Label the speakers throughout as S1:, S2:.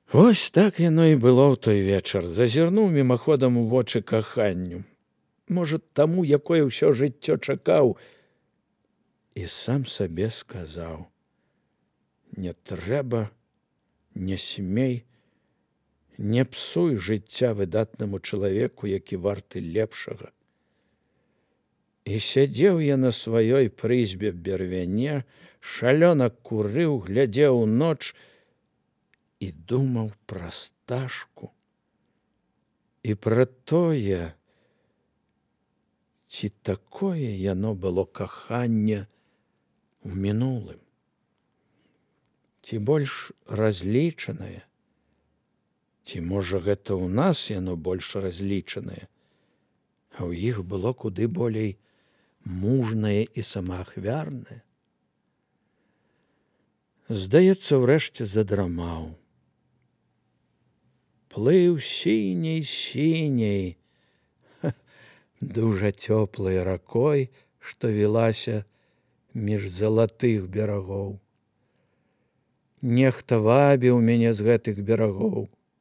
S1: Вось так яно і было ў той вечар. Зазірнуў мімаходам у вочы каханню. Можа, таму, якое ўсё жыццё чакаў, і сам сабе сказаў: не трэба, не смей, не псуй жыцця выдатнаму чалавеку, які варты лепшага. І сядзеў я на сваёй прызбе бервяне, шалёна курыў, глядзеў у ноч і думаў пра Сташку і пра тое, ці такое яно было каханне у мінулым, ці больш разлічанае, ці, можа, гэта ў нас яно больш разлічанае, а ў іх было куды болей мужнае і самаахвярнае. Здаецца, ўрэшце задрамаў. Плыў сіняй-сіняй, дужа цёплай ракой, што вілася між залатых берагоў. Нехта вабіў мяне з гэтых берагоў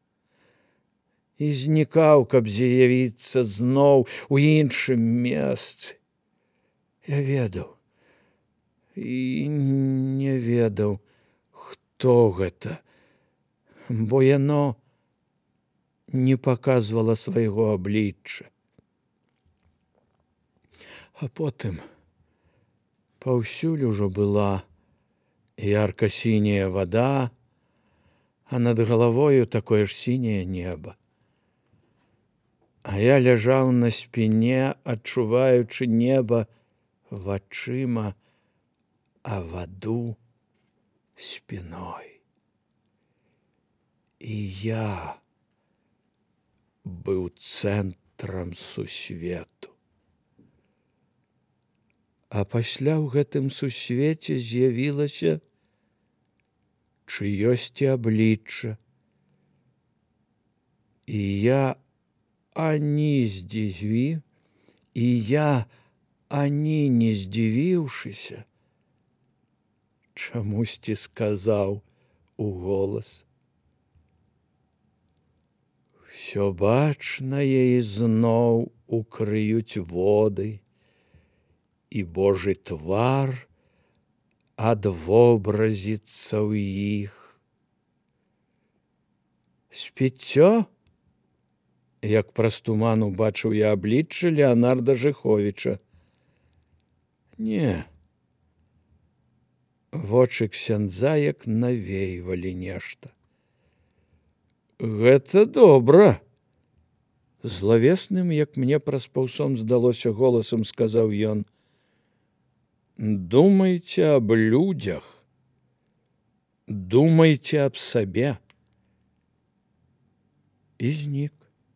S1: і знікаў, каб з'явіцца зноў у іншым месцы. Я ведаў і не ведаў, хто гэта, бо яно не паказвала свайго аблічча. А потым паўсюль ужо была ярка-сіняя вада, а над галавою такое ж сіняе неба. А я ляжаў на спіне, адчуваючы неба вачыма, а ваду спіной. І я быў цэнтрам сусвету. А пасля ў гэтым сусвеце з'явілася чыёсьці аблічча. І я ані не здзівіўшыся, чамусьці сказаў уголас: «Усё бачнае ізноў укрыюць воды, і Божы твар адвобразіцца ў іх». Спіццё? Як праз туман убачыў я аблічча Леанарда Жыховіча. Не. Вочы ксяндза як навейвалі нешта. Гэта добра. Злавесным, як мне праз паўсон здалося, голасам сказаў ён: думайце аб людзях, думайце аб сабе. І знік.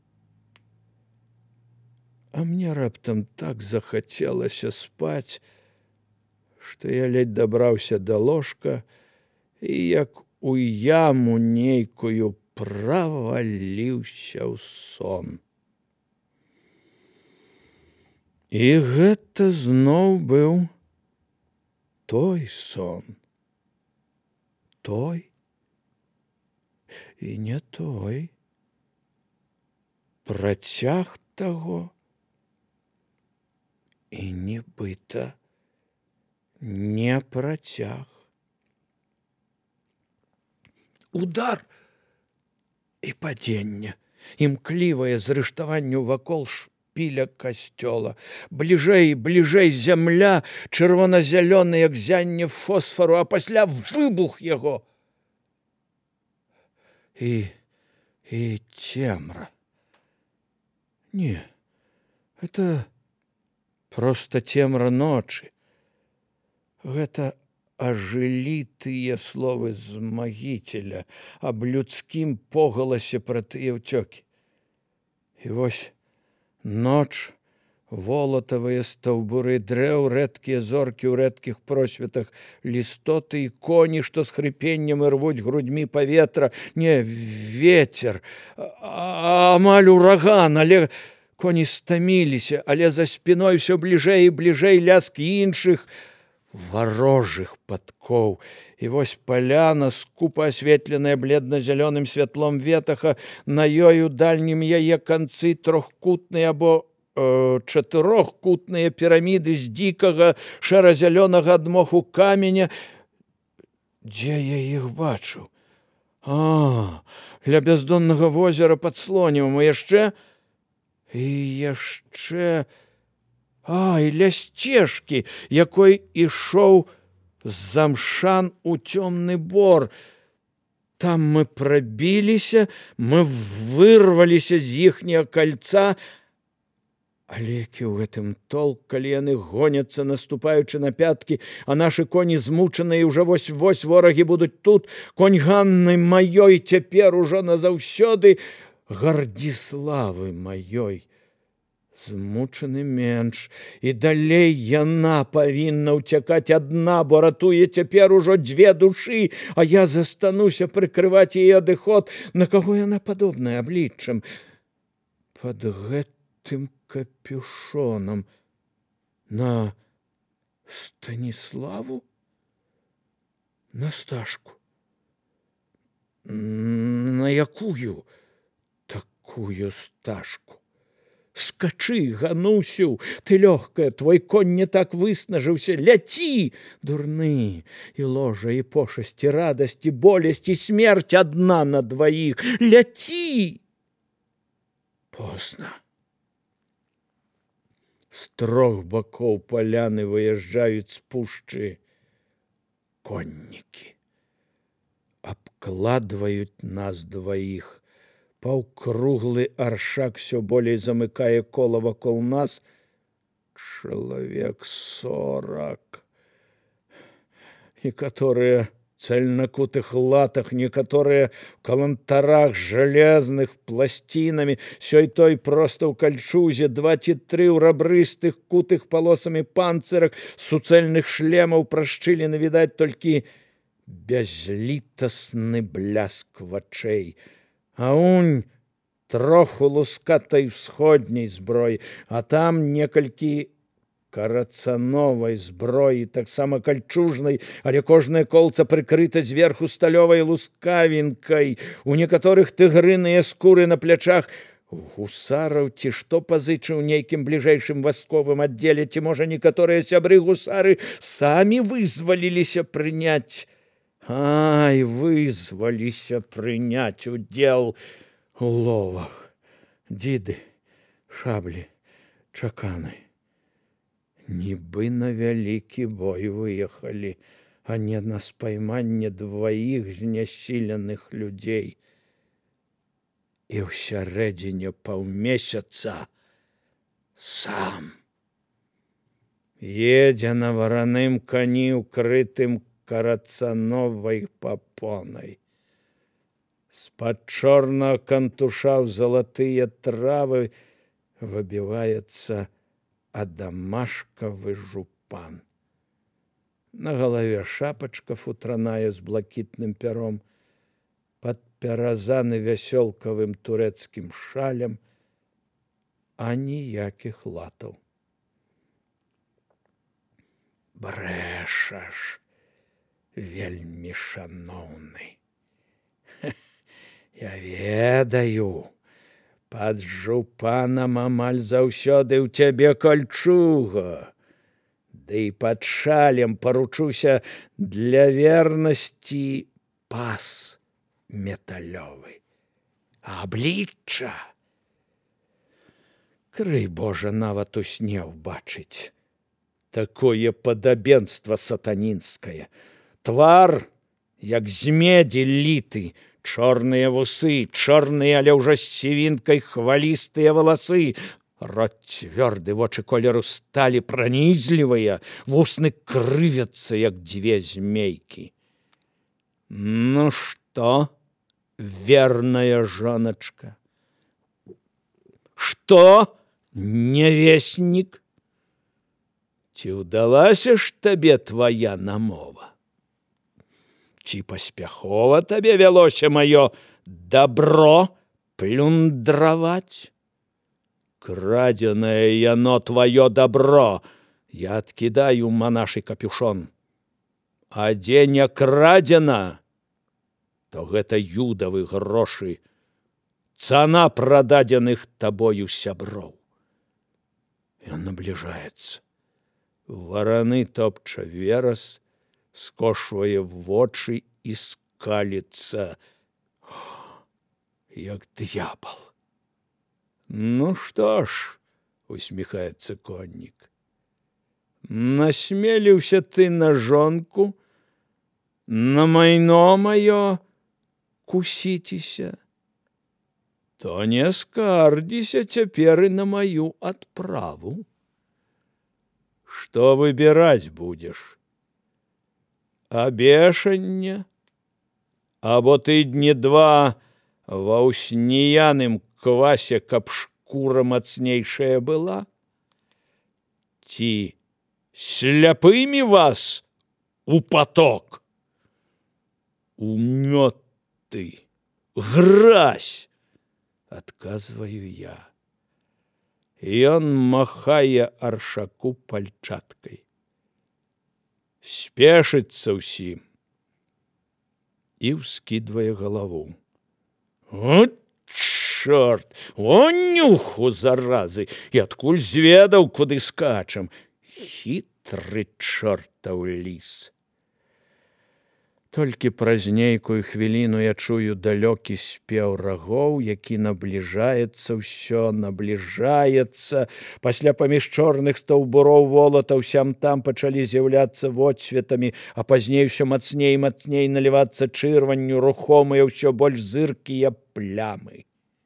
S1: А мне раптам так захацелася спаць, што я ледзь дабраўся да ложка і як у яму нейкую праваліўся ў сон. І гэта зноў быў той сон. Той і не той. Працяг таго і нібыта не працяг. Удар і падзенне, імклівае зрыштаванню вакол шпіля касцёла. Бліжэй, бліжэй зямля, чырвона-зялёны, як зянне фосфару, а пасля выбух яго. І цемра. Не, это проста цемра ночы. Гэта ажылі тыя словы з магіцеля аб людскім погаласе пра тыя ўцёкі. І вось ноч, волатавыя стаўбуры дрэў, рэдкія зоркі ў рэдкіх просветах, лістоты і коні, што з хрыпеннем ірвуць грудьмі паветра. Не, вецер, амаль ураган, але коні стаміліся, але за спіной усё бліжэй і бліжэй лязг іншых варожых падкоў. І вось паляна, скупа асветленая бледна-зялёным святлом ветаха, на ёй у дальнім яе канцы трохкутныя або чатырохкутныя піраміды з дзікага шэра-зялёнага ад моху каменя. Дзе я іх бачыў? Ля бяздоннага возера пад Слонімам, і яшчэ... і ля сцежкі, якой ішоў з Замшан у цёмны бор. Там мы прабіліся, мы вырваліся з іхняга кальца, але які ў гэтым толк, калі яны гоняцца, наступаючы на пяткі, а нашы коні змучаныя, і ўжо вось-вось ворагі будуць тут. Конь Ганны маёй цяпер ужо назаўсёды, Гардзіславы маёй змучаны менш, і далей яна павінна ўцякаць адна, бо ратуе цяпер ужо дзве душы, а я застануся прыкрываць яе адыход. На каго яна падобная абліччам? Пад гэтым капюшонам на Станіславу? На Сташку? На якую такую Сташку? Скачы, Ганусю, ты лёгкая, твой конь не так выснажыўся, ляці! Дурны, і ложа, і пошасць, і радасць, і болесць, і смерць адна на дваіх. Ляці! Позна. З трох бакоў паляны выязджаюць з пушчы коннікі. Абкладваюць нас дваіх. Паўкруглы аршак всё болей замыкае кола вакол нас. Чалавек 40. Некаторыя цельнакутых латах, некаторыя в калантарах жалезных пласцінамі, сёй той проста ў кальчузе, 2 ці 3 ў рабрыстых кутых палосамі панцырах, суцэльных шлемаў прашчыліны відаць толькі бязлітасны бляск вачэй. А унь троху лускатай усходняй зброі, а там некалькі карацановай зброі, таксама кальчужнай, але кожнае колца прыкрыта зверху сталёвай лускавінкай, у некаторых тыгрыныя скуры на плячах. Гусараў ці што пазычыў нейкім бліжэйшым вайсковым аддзеле, ці, можа, некаторыя сябры гусары самі вызваліліся прыняць. Вызваліся прыняць удзел у ловах. Дзіды, шаблі, чаканы. Нібы на вялікі бой выехалі, а не на спайманне дваіх знясіленых людзей. І ўсярэдзіне паўмесяца сам едзе на вараным кані, укрытым карацановай папонай. З-пад чорнага кантуша ў залатыя травы выбіваецца адамашкавы жупан. На галаве шапачка футраная з блакітным пяром, падпяразаны вясёлкавым турэцкім шалем, а ніякіх латаў. Брэшаш, вельмі шаноўны. Я ведаю, пад жупанам амаль заўсёды ў цябе кальчуга, ды і пад шалем, паручуся, для вернасці пас металёвы. А аблічча? Крый Божа, нават у сне ўбачыць. Такое падабенства сатанінскае. Твар, як з медзі літы, чорныя вусы, чорныя, але ўжо з сівінкай хвалістыя валасы, рот цвёрды, вочы колеру сталі пранізлівыя, вусны крывяцца, як 2 змейкі. Ну што, верная жоначка? Што, нявеснік? Ці ўдалася ж табе твая намова? Ці паспяхова табе вялося маё дабро плюндраваць? Крадзенае яно тваё дабро, Я адкідаю манашы капюшон. А дзе не крадзена, то гэта юдавы грошы, цана прададзеных табою сяброў. Ён набліжаецца. Вараны топча верас, скошвае вочы і скаліцца, як д'ябал. Ну што ж, усміхаецца коннік, насмеліўся ты на жонку, на майно маё кусіцеся, то не скардзіся цяпер і на маю адправу. Што выбіраць будзеш? Абешанне? Або тыдні два ва ўсніяным квасе, каб шкура мацнейшая была? Ці сляпымі вас у поток? У мёты, гразь, адказваю я. Ён махае аршаку пальчаткай. Спешыцца ўсім і ўскідвае галаву. О, чорт! О, нюху, заразы! І адкуль зведаў, куды скачам? Хітры чортаў ліс. Толькі праз нейкую хвіліну я чую далёкі спеў рагоў, які набліжаецца, ўсё набліжаецца. Пасля паміж чорных стаўбуроў волатаў сям-там пачалі з'яўляцца водсветамі, а пазней усё мацней і мацней налівацца чырванню рухомыя ўсё больш зыркія плямы.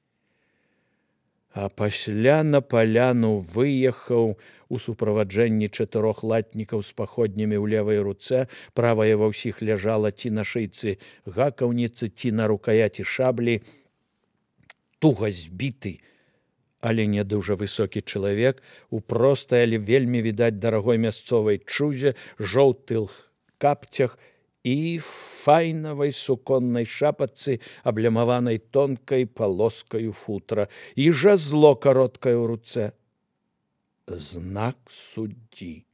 S1: А пасля на паляну выехаў у суправаджэнні 4 латнікаў з паходнямі ў левай руцэ, правая ва ўсіх ляжала ці на шыйцы гакаўніцы, ці на рукаяці шаблі, туга збіты, але не дужа высокі чалавек у простай, але вельмі відаць дарагой мясцовай чузе, жоўтых капцях і файнавай суконнай шапачцы, аблямаванай тонкай палоскаю футра, і жазло кароткае ў руцэ. Знак суддзі.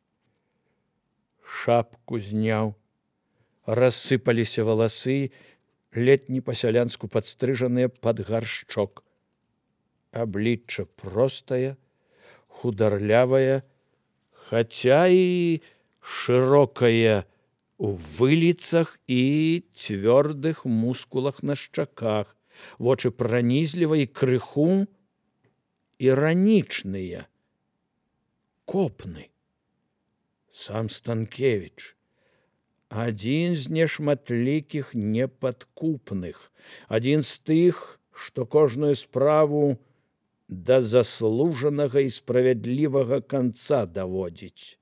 S1: Шапку зняў, рассыпаліся валасы, ледь не па-сялянску падстрыжаныя пад гаршчок. Аблічча простае, хударлявае, хаця і шырокае у выліцах і цвёрдых мускулах на шчаках, вочы пранізліва і крыху іранічныя. Копны. Сам Станкевіч. Адзін з нешматлікіх непадкупных. Адзін з тых, што кожную справу да заслужанага і справядлівага канца даводзіць.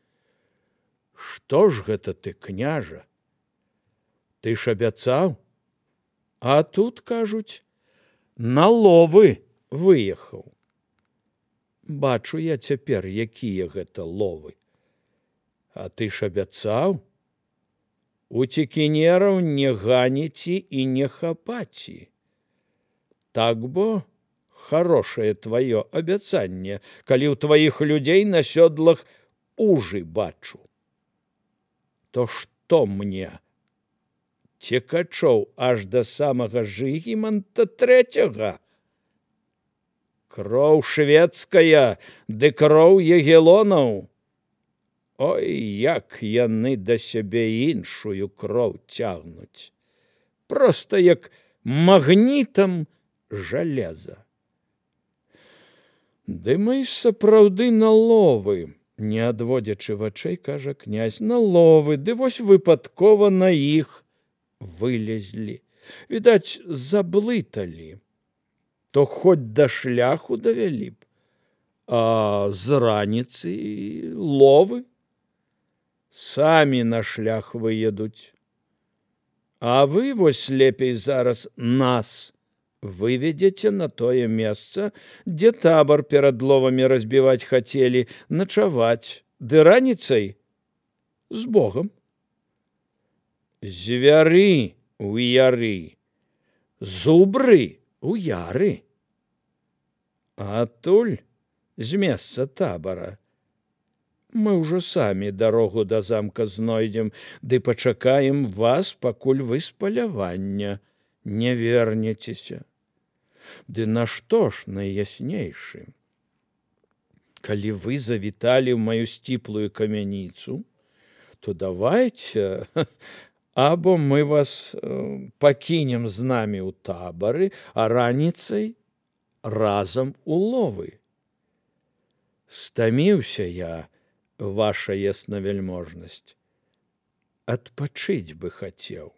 S1: Што ж гэта ты, княжа? Ты ж абяцаў? А тут, кажуць, на ловы выехаў. Бачу я цяпер, якія гэта ловы. А ты ж абяцаў? Уцекінераў не ганіці і не хапаці. Так бо хорошае тваё абяцанне, калі ў тваіх людзей на сёдлах ужы бачу. То што мне? Цекачоў аж да самага Жыгіманта III? Кроў шведская, ды кроў ягелонаў. Ой, як яны да сябе іншую кроў цягнуць. Проста як магнітам жалеза. Ды мы сапраўды на ловы. Не адводзячы вачэй, кажа князь, на ловы, ды вось выпадкова на іх вылезлі. Відаць, заблыталі. То хоць да шляху давялі б, а з раніцы ловы. Самі на шлях выедуць. А вы вось лепей зараз нас выведзеце на тое месца, дзе табор перад ловамі разбіваць хацелі, начаваць, ды раніцай з Богам. Звяры у яры, зубры у яры. Адтуль, з месца табора, Мы ўжо самі дарогу да замка знойдзем, ды пачакаем вас, пакуль вы з палявання не вернецеся. Ды нашто ж найяснейшы? Калі вы завіталі ў маю сціплую камяніцу, то давайте, або мы вас пакінем з намі ў табары, а раніцай разам у ловы. Стаміўся я, ваша яснавяльможнасць, адпачыць бы хацеў.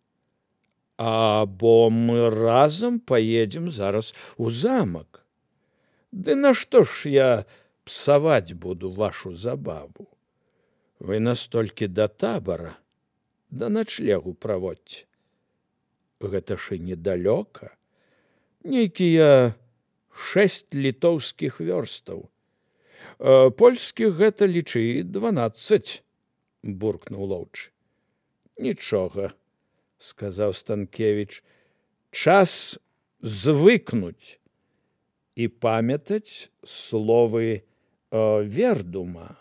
S1: Або мы разам паедзем зараз у замак. Ды нашто ж я псаваць буду вашу забаву? Вы настолькі да табара, да начлегу праводзьце. Гэта ж і недалёка. Нейкія 6 літоўскіх вёрстаў. Польскіх гэта, лічы, 12, буркнуў Лоўч. Нічога, сказаў Станкевіч, час звыкнуць і памятаць словы Вердума.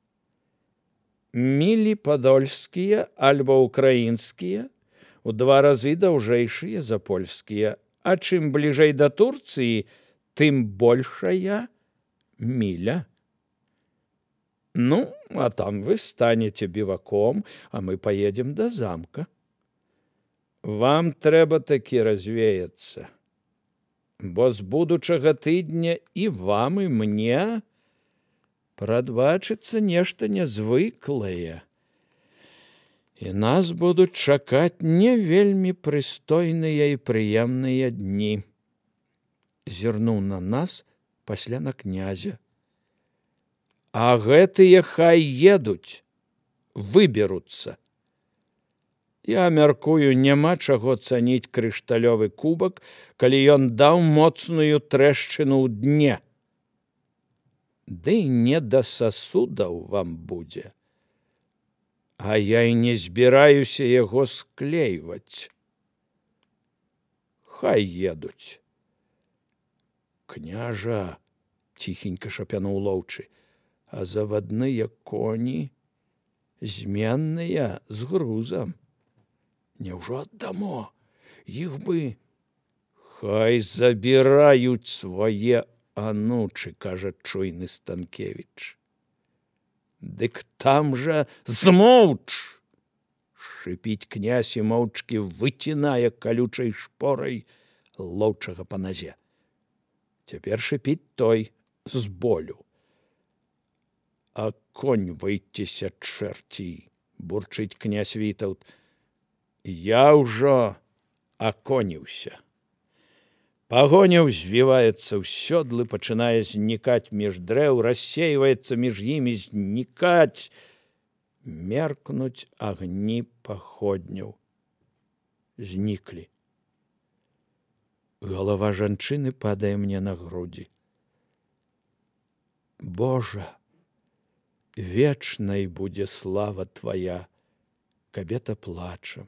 S1: Мілі падольскія альбо украінскія у 2 разы даўжэйшыя за польскія, а чым бліжэй да Турцыі, тым большая міля. Ну, а там вы станеце біваком, а мы поедем да замка. Вам трэба такі развеяцца, бо з будучага тыдня і вам, і мне прадбачыцца нешта нязвыклае, і нас будуць чакаць не вельмі прыстойныя і прыемныя дні. Зірнуў на нас, пасля на князя. А гэтыя хай едуць, выберуцца. Я мяркую, няма чаго цаніць крышталёвы кубак, калі ён даў моцную трэшчыну ў дне. Ды не да сасудаў вам будзе. А я і не збіраюся яго склейваць. Хай едуць. Княжа, ціхенька шапянуў Лоўчы, а завадныя коні зменныя з грузам. Няўжо аддамо? Іх бы... Хай забіраюць свае анучы, кажа чуйны Станкевіч. Дык там жа змоўч! Шыпіць князь і моўчкі выцінае калючай шпорай Лоўчага па назе. Цяпер шыпіць той з болю. А конь выйцеся, чэрці, бурчыць князь Вітаўт. Я ўжо аконіўся. Пагоня ўзвіваецца ў сёдлы, пачынае знікаць між дрэў, рассейваецца між імі, знікаць, меркнуць агні паходняў. Зніклі. Галава жанчыны падае мне на грудзі. Божа, вечнай будзе слава твая, кабета плача.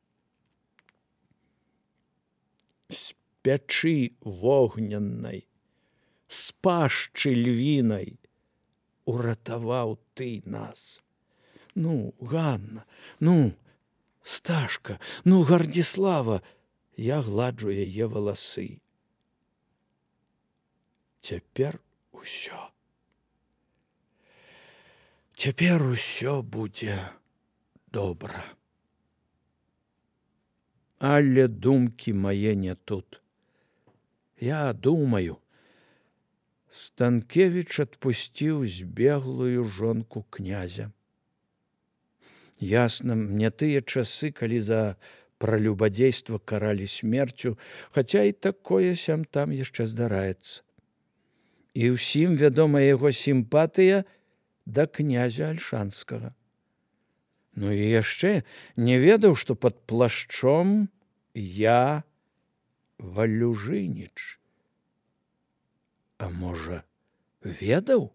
S1: З пячы вогненнай, з пашчы львінай уратаваў ты нас. Ну, Ганна, ну, Сташка, ну, Гардзіслава, я гладжу яе валасы. Цяпер усё. Цяпер усё будзе добра. Але думкі мае не тут. Я думаю. Станкевіч адпусціў збеглую жонку князя. Ясна, мне тыя часы, калі за пралюбадзейства каралі смерцю, хаця і такое сям-там яшчэ здараецца. І ўсім вядома яго сімпатыя да князя Альшанскага. Ну і яшчэ не ведаў, што пад плашчом я Валюжыніч. А можа, ведаў?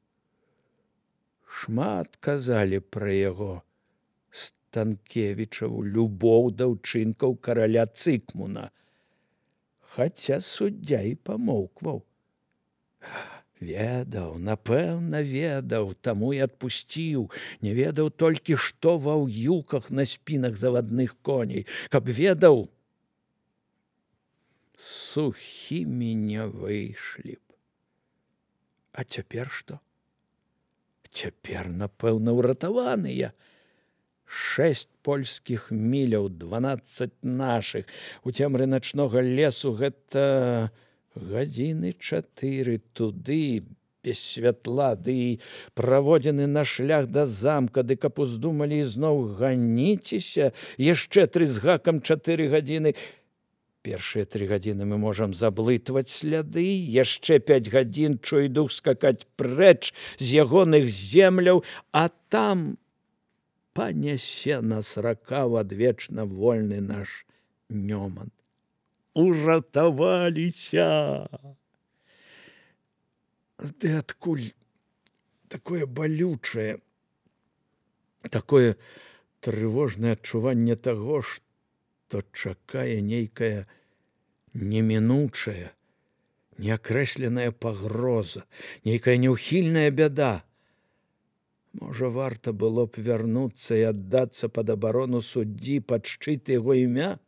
S1: Шмат казалі пра яго Станкевічаву любоў да ўчынкаў караля Цыкмуна, хаця суддзя і памоўкваў. Ведаў, напэўна, ведаў, таму і адпусціў. Не ведаў толькі, што ва ўюках на спінах завадных коней. Каб ведаў, сухімі не выйшлі б. А цяпер што? Цяпер, напэўна, ўратаваныя. 6 польскіх міляў, 12 нашых. У цемры начнога лесу гэта гадзіны 4 туды, без святла, ды і праводзены на шлях да замка, ды каб уздумалі ізноў ганіцеся, яшчэ 3 з гакам 4 гадзіны. Першыя 3 гадзіны мы можам заблытваць сляды, яшчэ 5 гадзін чуй дух скакаць прэч з ягоных земляў, а там панясе нас рака в адвечна вольны наш Нёман. Уратаваліся! Ды адкуль такое балючае, такое трывожнае адчуванне таго, што чакае нейкая немінучая, неакрэсленая пагроза, нейкая няўхільная бяда. Можа, варта было б вярнуцца і аддацца пад абарону суддзі пад шчыт яго імя?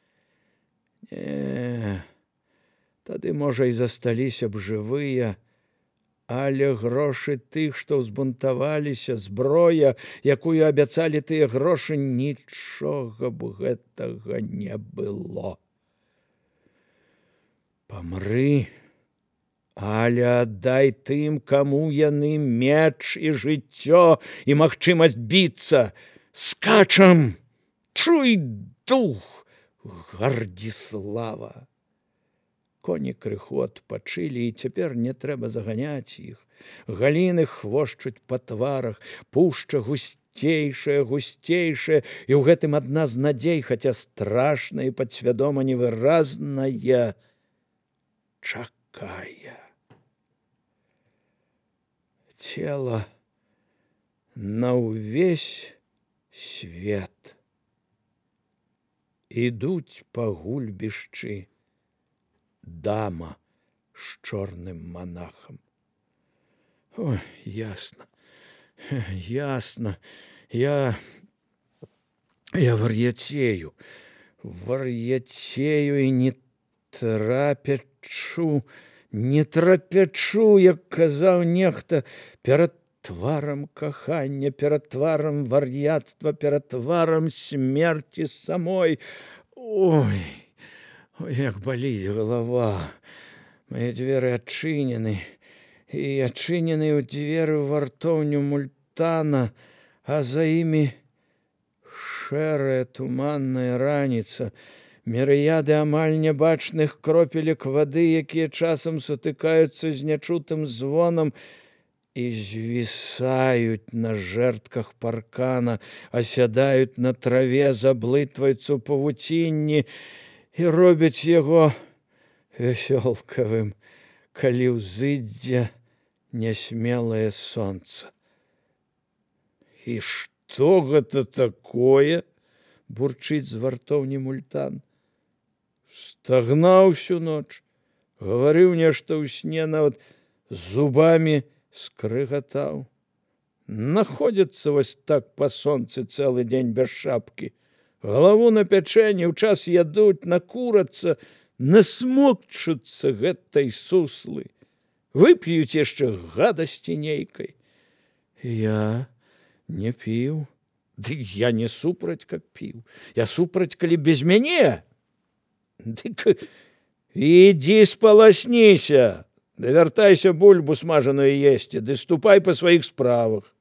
S1: Не, тады, можа, і засталіся б жывыя, але грошы тых, што ўзбунтаваліся, зброя, якую абяцалі тыя грошы, нічога б гэтага не было. Памры, але аддай тым, каму яны меч і жыццё і магчымасць біцца. Скачам! Чуй дух! Гардзіслава! Коні крыху адпачылі, і цяпер не трэба заганяць іх. Галіны хвошчуць па тварах, пушча гусцейшая, гусцейшая, і ў гэтым адна з надзей, хаця страшная і падсвядома невыразная, чакае. Цела на ўвесь свет. Ідуць па гульбішчы дама з чорным манахам. Ой, ясна, ясна, я вар'яцею і не трапячу, як казаў нехта, перад тварам кахання, перад тварам вар'яцтва, перад тварам смерці самой. Ой, як баліць галава. Мае дзверы адчынены, і адчынены ў дзверы ў вартоўню Мультана, а за імі шэрая туманная раніца, мірыяды амаль нябачных кропелек вады, якія часам сутыкаюцца з нячутым звонам і звісаюць на жэрдках паркана, асядаюць на траве, заблытваюцца ў павуцінні і робяць яго вясёлкавым, калі ўзыдзе нясмелае сонца. І што гэта такое? Бурчыць з вартоўні Мультан. Стагнаў всю ноч, гаварыў нешта ў сне, нават зубамі скрыгатаў. Находзяцца вось так па сонцы цэлы дзень без шапкі. Галаву на пячэне, ў час ядуць, накурацца, насмокчуцца гэтай суслы. Вып'юць яшчэ гадасці нейкай. Я не піў. Дык я не супраць, каб піў. Я супраць, калі без мяне. Дык ідзі спаласніся. Ды вяртайся бульбу смажаную есці, ды ступай па сваіх справах.